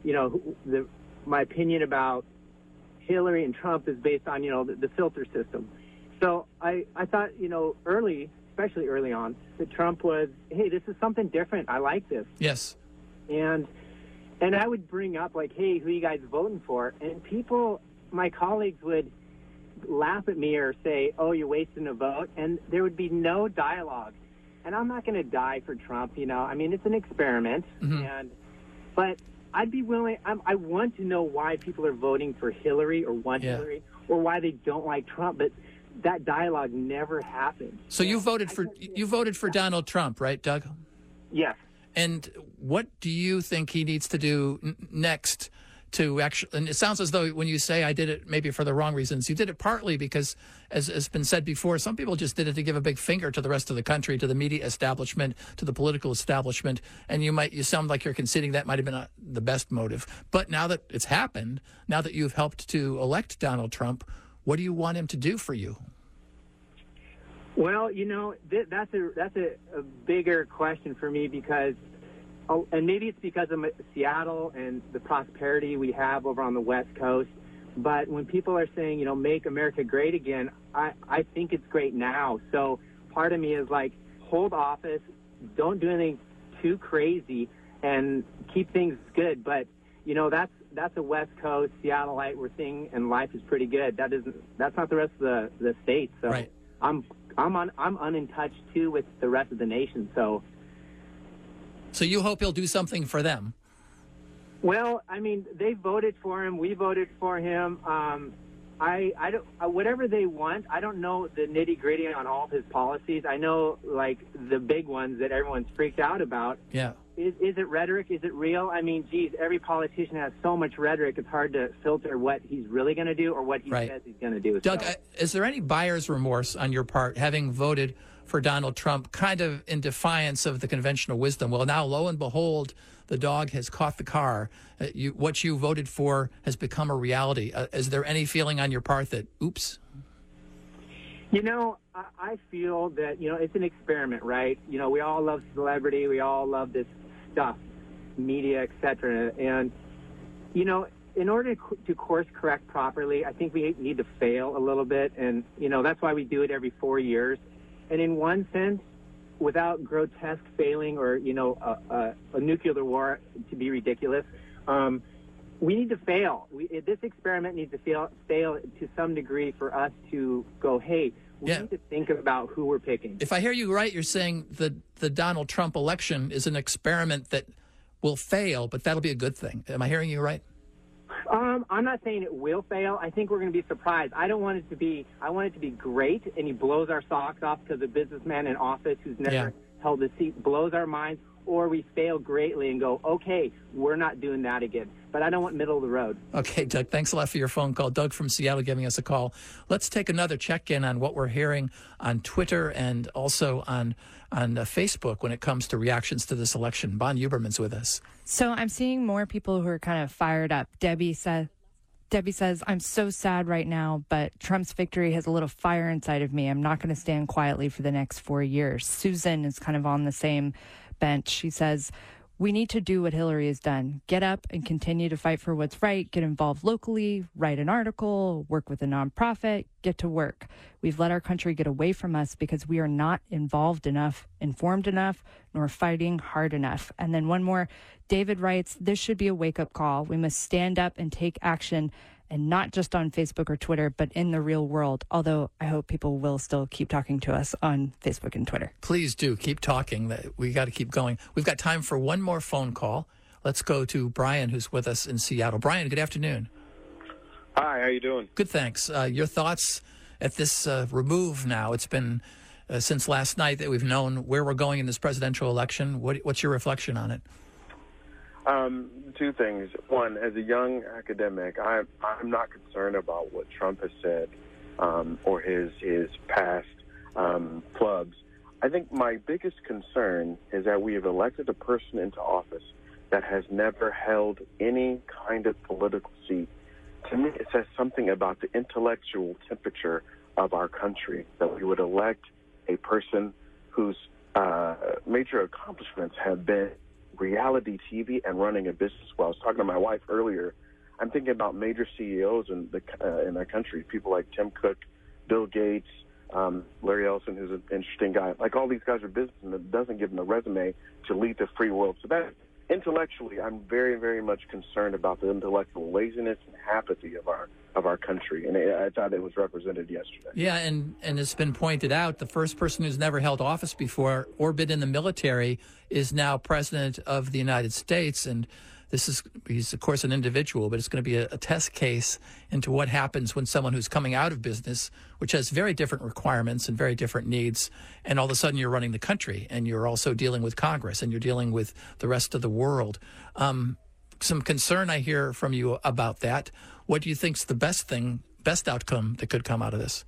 my opinion about Hillary and Trump is based on, the filter system. So I thought, especially early on, that Trump was, hey, this is something different. I like this. Yes. And I would bring up, like, hey, who are you guys voting for? And people, my colleagues would laugh at me or say, oh, you're wasting a vote. And there would be no dialogue. And I'm not going to die for Trump, I mean, it's an experiment. Mm-hmm. But I'd be willing, I want to know why people are voting for Hillary or want Hillary or why they don't like Trump. But that dialogue never happened. So you voted for Donald Trump, right, Doug? Yes. And what do you think he needs to do next to actually, and it sounds as though when you say I did it maybe for the wrong reasons, you did it partly because, as has been said before, some people just did it to give a big finger to the rest of the country, to the media establishment, to the political establishment, and you sound like you're conceding that might have been the best motive. But now that it's happened, now that you've helped to elect Donald Trump, what do you want him to do for you? Well, that's a bigger question for me because, and maybe it's because of Seattle and the prosperity we have over on the West Coast. But when people are saying, make America great again, I think it's great now. So part of me is like, hold office, don't do anything too crazy, and keep things good. But that's a West Coast Seattleite we're seeing, and life is pretty good. That's not the rest of the state. So right. I'm untouched too with the rest of the nation. So you hope he'll do something for them? Well, I mean, they voted for him. We voted for him. I don't, whatever they want, I don't know the nitty gritty on all of his policies. I know, like, the big ones that everyone's freaked out about. Yeah. Is it rhetoric? Is it real? I mean, geez, every politician has so much rhetoric, it's hard to filter what he's really going to do or what he says he's going to do. Doug, is there any buyer's remorse on your part, having voted for Donald Trump kind of in defiance of the conventional wisdom? Well, now, lo and behold, the dog has caught the car. What you voted for has become a reality. Is there any feeling on your part that, oops? You know, I feel that, you know, it's an experiment, right? You know, we all love celebrity. We all love this stuff, media, etc. And, you know, in order to course correct properly, I think we need to fail a little bit. And, you know, that's why we do it every 4 years. And in one sense, without grotesque failing or, you know, a nuclear war to be ridiculous, we need to fail. This experiment needs to fail to some degree for us to go, hey, we need to think about who we're picking. If I hear you right, you're saying the Donald Trump election is an experiment that will fail, but that'll be a good thing. Am I hearing you right? I'm not saying it will fail. I think we're going to be surprised. I want it to be great, and he blows our socks off because a businessman in office who's never held a seat blows our minds, or we fail greatly and go, okay, we're not doing that again. But I don't want middle of the road. Okay, Doug, thanks a lot for your phone call. Doug from Seattle giving us a call. Let's take another check-in on what we're hearing on Twitter and also on Facebook when it comes to reactions to this election. Bon Huberman's with us. So I'm seeing more people who are kind of fired up. Debbie says, I'm so sad right now, but Trump's victory has a little fire inside of me. I'm not going to stand quietly for the next 4 years. Susan is kind of on the same bench. She says, we need to do what Hillary has done. Get up and continue to fight for what's right. Get involved locally, write an article, work with a nonprofit, get to work. We've let our country get away from us because we are not involved enough, informed enough, nor fighting hard enough. And then one more, David writes, this should be a wake-up call. We must stand up and take action, and not just on Facebook or Twitter, but in the real world. Although I hope people will still keep talking to us on Facebook and Twitter. Please do. Keep talking. We got to keep going. We've got time for one more phone call. Let's go to Brian, who's with us in Seattle. Brian, good afternoon. Hi, how you doing? Good, thanks. Your thoughts at this remove now? It's been since last night that we've known where we're going in this presidential election. What's your reflection on it? Two things. One, as a young academic, I'm not concerned about what Trump has said or his past clubs. I think my biggest concern is that we have elected a person into office that has never held any kind of political seat. To me, it says something about the intellectual temperature of our country, that we would elect a person whose major accomplishments have been reality TV and running a business. Well, I was talking to my wife earlier. I'm thinking about major CEOs in our country, people like Tim Cook, Bill Gates, Larry Ellison, who's an interesting guy. Like, all these guys are businessmen. That doesn't give them a resume to lead the free world. So that intellectually, I'm very, very much concerned about the intellectual laziness and apathy of our country, and I thought it was represented yesterday. Yeah, and it's been pointed out, the first person who's never held office before or been in the military is now president of the United States, and he's of course an individual, but it's going to be a test case into what happens when someone who's coming out of business, which has very different requirements and very different needs, and all of a sudden you're running the country, and you're also dealing with Congress, and you're dealing with the rest of the world. Some concern I hear from you about that. What do you think's the best outcome that could come out of this?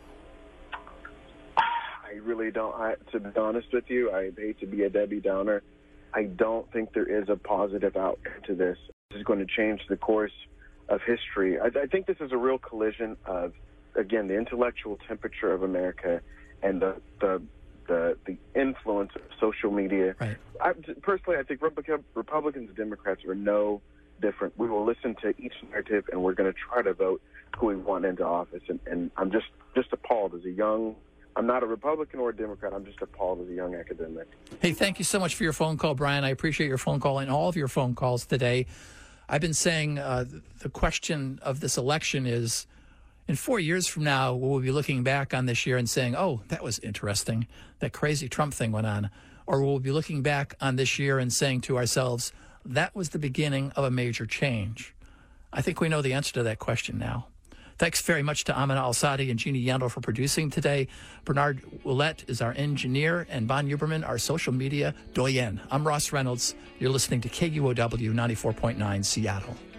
I really don't. To be honest with you, I hate to be a Debbie Downer. I don't think there is a positive outcome to this. This is going to change the course of history. I think this is a real collision of, again, the intellectual temperature of America and the influence of social media. Right. Personally, I think Republicans and Democrats are no different. We will listen to each narrative, and we're going to try to vote who we want into office. And I'm just appalled as a young. I'm not a Republican or a Democrat. I'm just appalled as a young academic. Hey, thank you so much for your phone call, Brian. I appreciate your phone call and all of your phone calls today. I've been saying the question of this election is, in 4 years from now, we'll be looking back on this year and saying, oh, that was interesting. That crazy Trump thing went on. Or we'll be looking back on this year and saying to ourselves, that was the beginning of a major change. I think we know the answer to that question now. Thanks very much to Amina Al-Sadi and Jeannie Yandel for producing today. Bernard Willett is our engineer, and Bon Huberman, our social media doyen. I'm Ross Reynolds. You're listening to KUOW 94.9 Seattle.